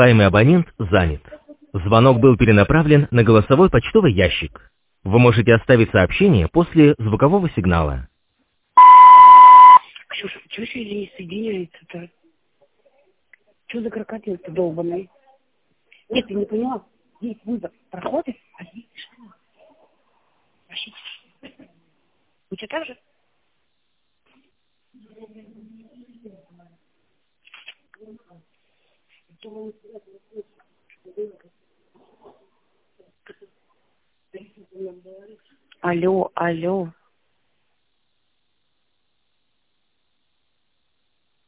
Вызываемый абонент занят. Звонок был перенаправлен на голосовой почтовый ящик. Вы можете оставить сообщение после звукового сигнала. Ксюша, чего же не соединяется-то? Что за крокодил-то долбаный? Нет, ты не поняла. Здесь вызов проходит, а здесь тишина. Вообще. У тебя так же? Алло, алло.